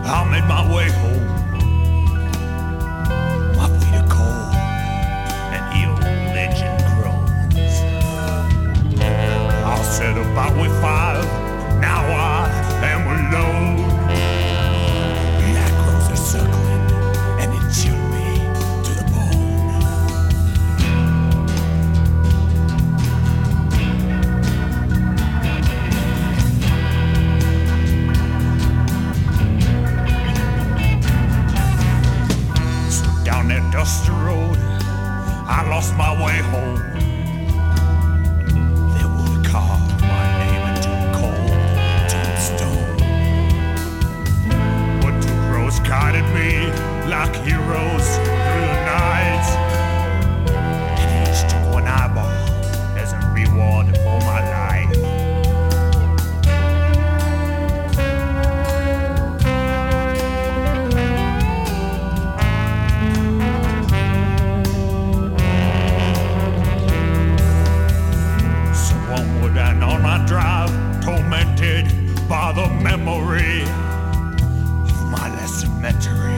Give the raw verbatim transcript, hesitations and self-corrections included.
I made my way home. My feet are cold, and the old engine groans. I set about with five, now I am alone. Black roses circling, and it chilled me to the bone. So down that dusty road, I lost my way home. They would have carved my name into cold tombstone, but two roads guided me like heroes through the night, and each took one eyeball as a reward for my life. So onward and on my drive, tormented by the memory of my last cemetery.